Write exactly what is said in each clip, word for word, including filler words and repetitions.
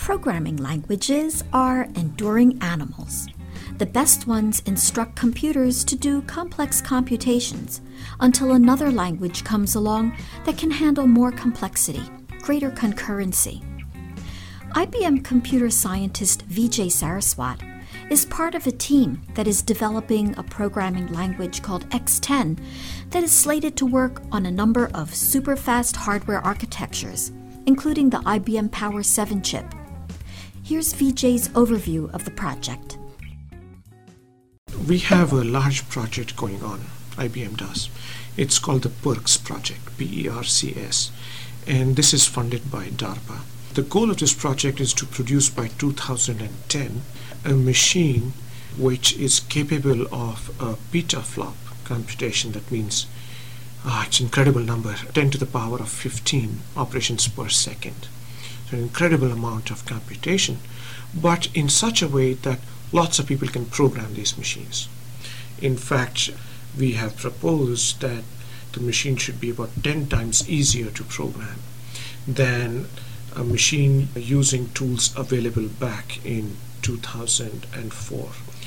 Programming languages are enduring animals. The best ones instruct computers to do complex computations until another language comes along that can handle more complexity, greater concurrency. I B M computer scientist Vijay Saraswat is part of a team that is developing a programming language called X ten that is slated to work on a number of super-fast hardware architectures, including the I B M Power seven chip. Here's Vijay's overview of the project. We have a large project going on, I B M does. It's called the PERCS project, P E R C S, and this is funded by DARPA. The goal of this project is to produce by two thousand ten a machine which is capable of a petaflop computation. That means ah, it's an incredible number, ten to the power of fifteen operations per second. So an incredible amount of computation, but in such a way that lots of people can program these machines. In fact, we have proposed that the machine should be about ten times easier to program than a machine using tools available back in two thousand four.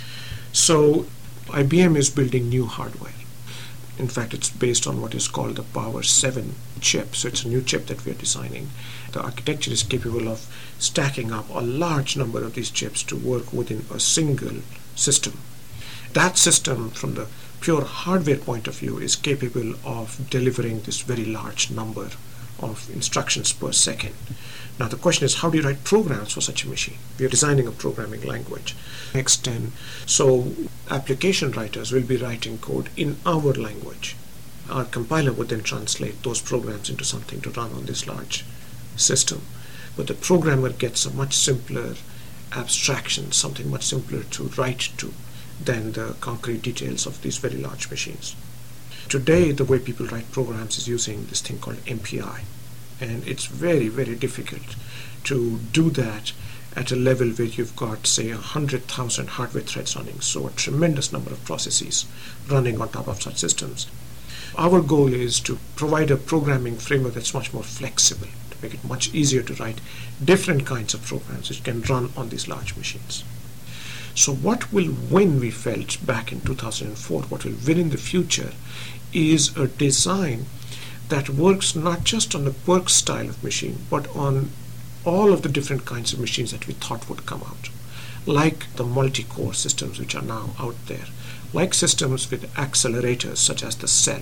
So I B M is building new hardware. In fact, it's based on what is called the Power seven chip. So it's a new chip that we are designing. The architecture is capable of stacking up a large number of these chips to work within a single system. That system, from the pure hardware point of view, is capable of delivering this very large number of instructions per second. Now the question is, how do you write programs for such a machine? We are designing a programming language, X ten. So application writers will be writing code in our language. Our compiler would then translate those programs into something to run on this large system. But the programmer gets a much simpler abstraction, something much simpler to write to than the concrete details of these very large machines. Today, the way people write programs is using this thing called M P I. And it's very, very difficult to do that at a level where you've got, say, one hundred thousand hardware threads running, so a tremendous number of processes running on top of such systems. Our goal is to provide a programming framework that's much more flexible, to make it much easier to write different kinds of programs which can run on these large machines. So what will win, we felt back in two thousand four, what will win in the future is a design that works not just on the PERCS style of machine, but on all of the different kinds of machines that we thought would come out, like the multi-core systems which are now out there, like systems with accelerators such as the Cell.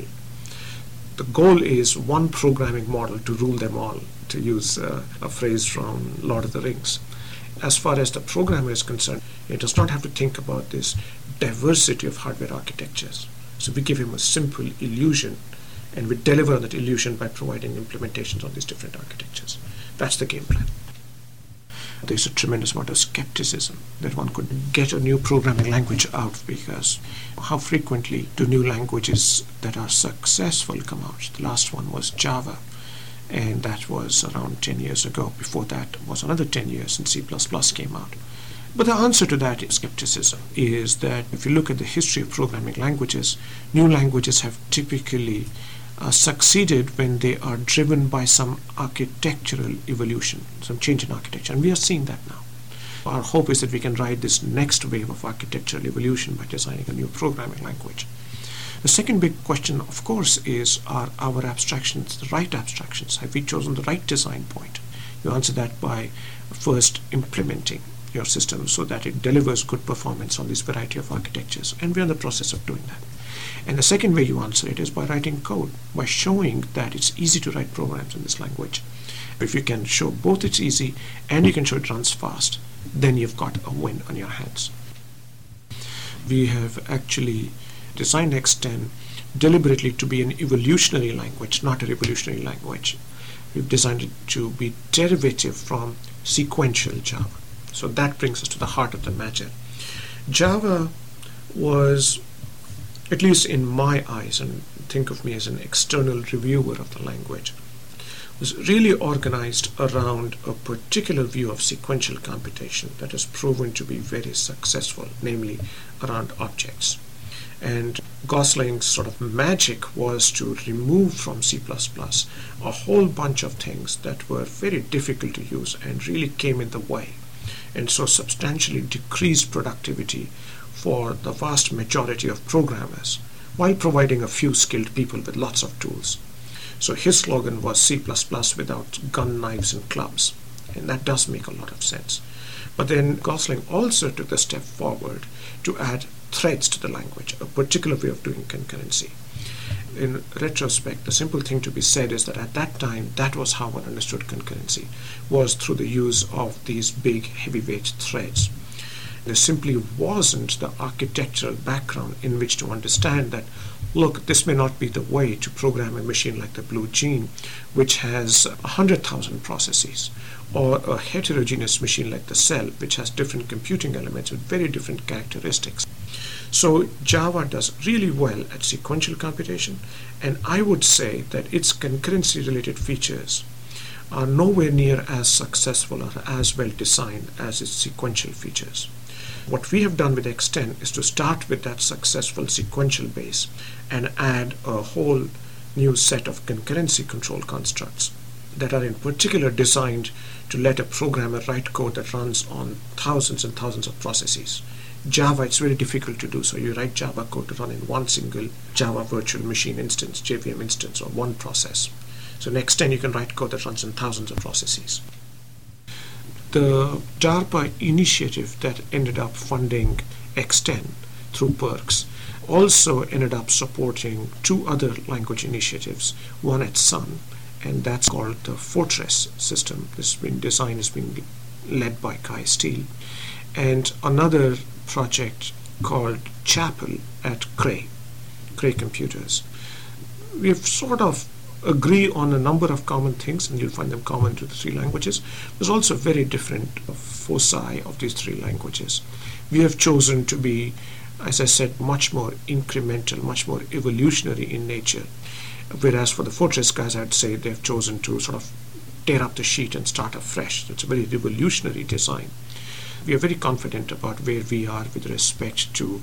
The goal is one programming model to rule them all, to use uh, a phrase from Lord of the Rings. As far as the programmer is concerned, he does not have to think about this diversity of hardware architectures. So we give him a simple illusion, and we deliver on that illusion by providing implementations on these different architectures. That's the game plan. There's a tremendous amount of skepticism that one could get a new programming language out, because how frequently do new languages that are successful come out? The last one was Java, and that was around ten years ago. Before that was another ten years, and C plus plus came out. But the answer to that is skepticism, is that if you look at the history of programming languages, new languages have typically uh, succeeded when they are driven by some architectural evolution, some change in architecture, and we are seeing that now. Our hope is that we can ride this next wave of architectural evolution by designing a new programming language. The second big question, of course, is, are our abstractions the right abstractions? Have we chosen the right design point? You answer that by first implementing your system so that it delivers good performance on this variety of architectures, and we're in the process of doing that. And the second way you answer it is by writing code, by showing that it's easy to write programs in this language. If you can show both it's easy and you can show it runs fast, then you've got a win on your hands. We have actually designed X ten deliberately to be an evolutionary language, not a revolutionary language. We've designed it to be derivative from sequential Java. So that brings us to the heart of the matter. Java was, at least in my eyes, and think of me as an external reviewer of the language, was really organized around a particular view of sequential computation that has proven to be very successful, namely around objects. And Gosling's sort of magic was to remove from C plus plus a whole bunch of things that were very difficult to use and really came in the way, and so substantially decreased productivity for the vast majority of programmers, while providing a few skilled people with lots of tools. So his slogan was C plus plus without gun, knives, and clubs, and that does make a lot of sense. But then Gosling also took the step forward to add threads to the language, a particular way of doing concurrency. In retrospect, the simple thing to be said is that at that time, that was how one understood concurrency, was through the use of these big heavyweight threads. There simply wasn't the architectural background in which to understand that, look, this may not be the way to program a machine like the Blue Gene, which has one hundred thousand processes, or a heterogeneous machine like the Cell, which has different computing elements with very different characteristics. So Java does really well at sequential computation, and I would say that its concurrency-related features are nowhere near as successful or as well designed as its sequential features. What we have done with Xten is to start with that successful sequential base and add a whole new set of concurrency control constructs that are in particular designed to let a programmer write code that runs on thousands and thousands of processes. Java, it's very difficult to do so. You write Java code to run in one single Java virtual machine instance, J V M instance, or one process. So in Xten, you can write code that runs in thousands of processes. The DARPA initiative that ended up funding Xten through PERCS also ended up supporting two other language initiatives, one at Sun, and that's called the Fortress system. This has been designed, has been led by Kai Steele, and another project called Chapel at Cray, Cray Computers. We've sort of agree on a number of common things, and you'll find them common to the three languages. There's also very different foci of these three languages. We have chosen to be, as I said, much more incremental, much more evolutionary in nature. Whereas for the Fortress guys, I'd say they've chosen to sort of tear up the sheet and start afresh. It's a very revolutionary design. We are very confident about where we are with respect to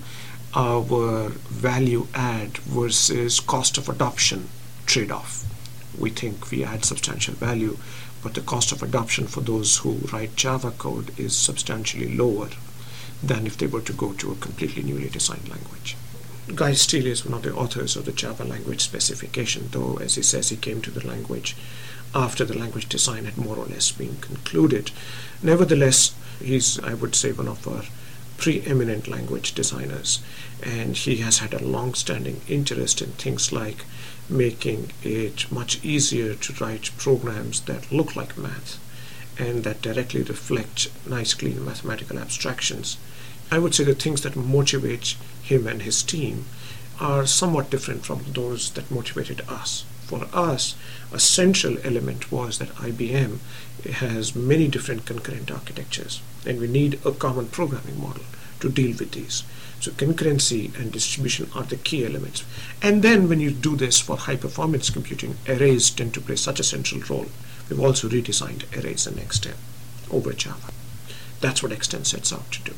our value add versus cost of adoption trade-off. We think we add substantial value, but the cost of adoption for those who write Java code is substantially lower than if they were to go to a completely newly designed language. Guy Steele is one of the authors of the Java language specification, though, as he says, he came to the language after the language design had more or less been concluded. Nevertheless, he's, I would say, one of our preeminent language designers, and he has had a long-standing interest in things like making it much easier to write programs that look like math and that directly reflect nice, clean mathematical abstractions. I would say the things that motivate him and his team are somewhat different from those that motivated us. For us, a central element was that I B M has many different concurrent architectures, and we need a common programming model to deal with these. So concurrency and distribution are the key elements. And then when you do this for high-performance computing, arrays tend to play such a central role. We've also redesigned arrays in Xten over Java. That's what Xten sets out to do.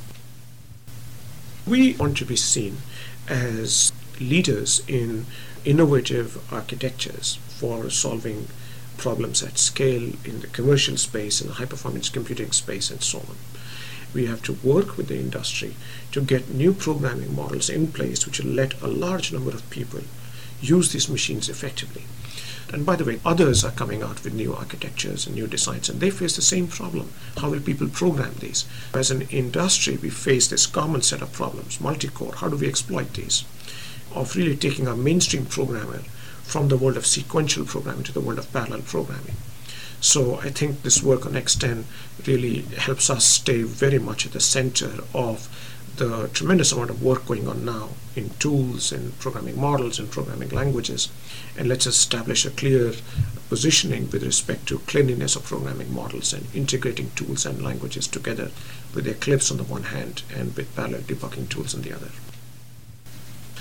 We want to be seen as leaders in innovative architectures for solving problems at scale in the commercial space, in the high-performance computing space, and so on. We have to work with the industry to get new programming models in place which will let a large number of people use these machines effectively. And by the way, others are coming out with new architectures and new designs, and they face the same problem. How will people program these? As an industry, we face this common set of problems, multi-core. How do we exploit these? Of really taking a mainstream programmer from the world of sequential programming to the world of parallel programming. So I think this work on Xten really helps us stay very much at the center of the tremendous amount of work going on now in tools and programming models and programming languages, and let's establish a clear positioning with respect to cleanliness of programming models and integrating tools and languages together with Eclipse on the one hand and with parallel debugging tools on the other.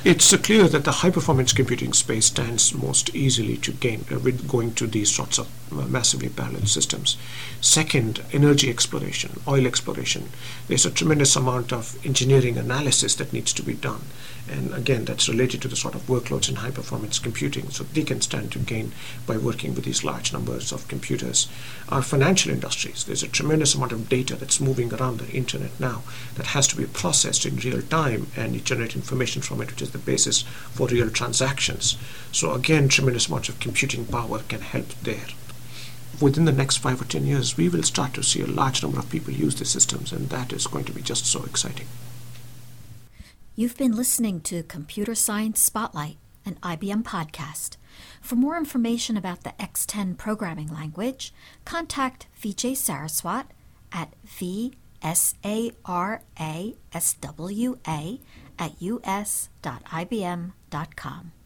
It's uh, clear that the high-performance computing space stands most easily to gain uh, with going to these sorts of uh, massively parallel systems. Second, energy exploration, oil exploration. There's a tremendous amount of engineering analysis that needs to be done. And again, that's related to the sort of workloads in high-performance computing. So they can stand to gain by working with these large numbers of computers. Our financial industries, there's a tremendous amount of data that's moving around the internet now that has to be processed in real time, and you generate information from it, which is the basis for real transactions. So again, tremendous amounts of computing power can help there. Within the next five or ten years, we will start to see a large number of people use these systems, and that is going to be just so exciting. You've been listening to Computer Science Spotlight, an I B M podcast. For more information about the X ten programming language, contact Vijay Saraswat at V S A R A S W A at U S dot I B M dot com.